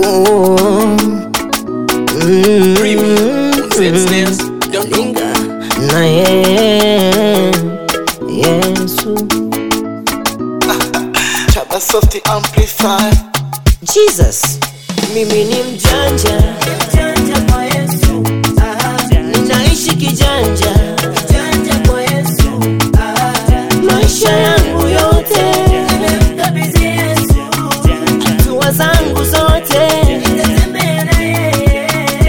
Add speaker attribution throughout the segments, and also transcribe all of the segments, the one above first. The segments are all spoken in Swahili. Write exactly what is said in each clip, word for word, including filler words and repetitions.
Speaker 1: Oh, mm,
Speaker 2: Linga
Speaker 1: na ye Yesu
Speaker 2: Chaba Soft Amplify.
Speaker 1: Jesus, mimi ni mjanja,
Speaker 3: Kijanja kwa Yesu,
Speaker 1: ninaishi kijanja,
Speaker 3: kijanja kwa Yesu,
Speaker 1: maisha yangu yote,
Speaker 3: nimemkabidhi Yesu,
Speaker 1: hatua zangu zote.
Speaker 3: nitatembea na yeye.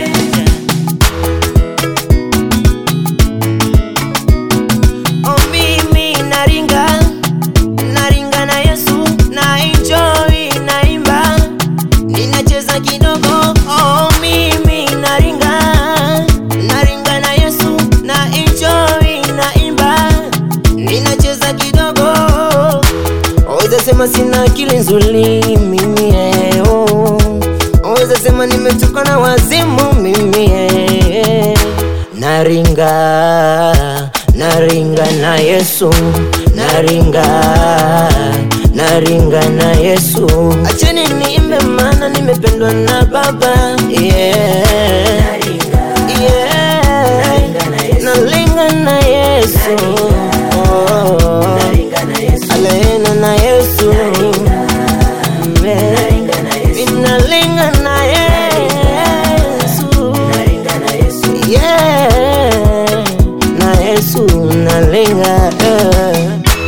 Speaker 1: Oh, mimi naringa, naringa na Yesu, na enjoy, naimba, ninacheza kidogo. Oh, mimi naringa, naringa na Yesu, na enjoy, naimba, ninacheza kidogo. Waweza sema sina akili nzuri mimi eh, oh. Waweza sema nimetoka na wazimu mimi eh. Naringa, naringa na Yesu, naringa, naringa na Yesu. Acheni niimbe maana nimependwa na Baba. Yeah, yeah, naringa na Yesu, oh, alena na Yesu, ninalinga na Yesu, yeah, na Yesu nalinga eh.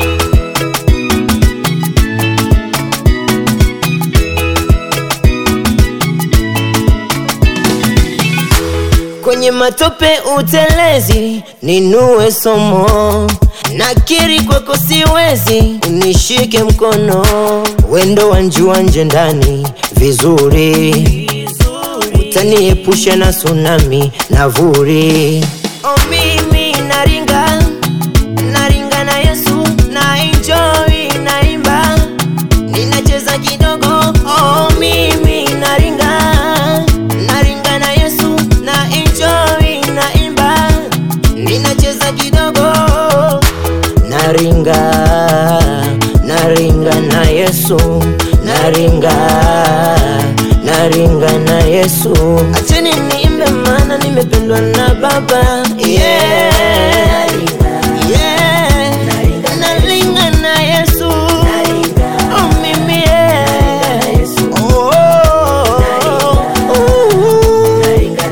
Speaker 1: Kwenye matope utelezi, ninue somo, nakiri kwako siwezi, unishike mkono, wendo wanjua nje ndani vizuri, utaniepusha na tsunami na vuri. Oh, mimi naringa, naringa na Yesu, na enjoy, naimba, ninacheza kidogo. Oh, mimi naringa, naringa na Yesu, na enjoy, naimba, ninacheza kidogo. Naringa, naringa na Yesu, naringa, naringa na Yesu. Acheni niimbe maana nimependwa na Baba. Yeah, yeah, naringa na Yesu. Oh, mimi yeah. Oh, oh, oh. Yeah,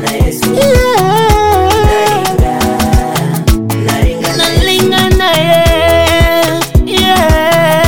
Speaker 1: naringa na ye, yeah.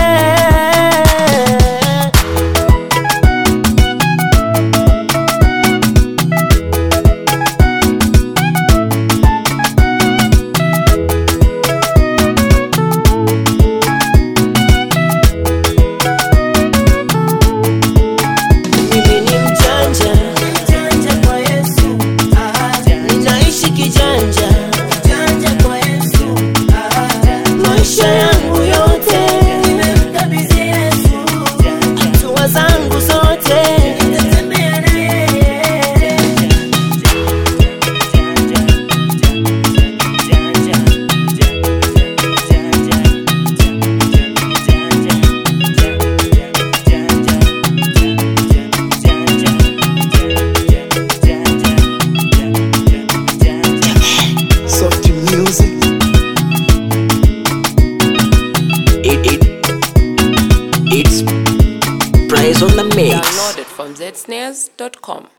Speaker 1: Mimi ni mjanja,
Speaker 3: Kijanja kwa Yesu,
Speaker 1: ninaishi kijanja,
Speaker 3: kijanja kwa Yesu,
Speaker 1: maisha yangu yote,
Speaker 3: nimemkabidhi Yesu,
Speaker 1: hatua zangu zote.
Speaker 3: nitatembea na yeye.
Speaker 2: Soft music.
Speaker 4: It, it, it's price on the mix.
Speaker 5: Downloaded from zsnares dot com.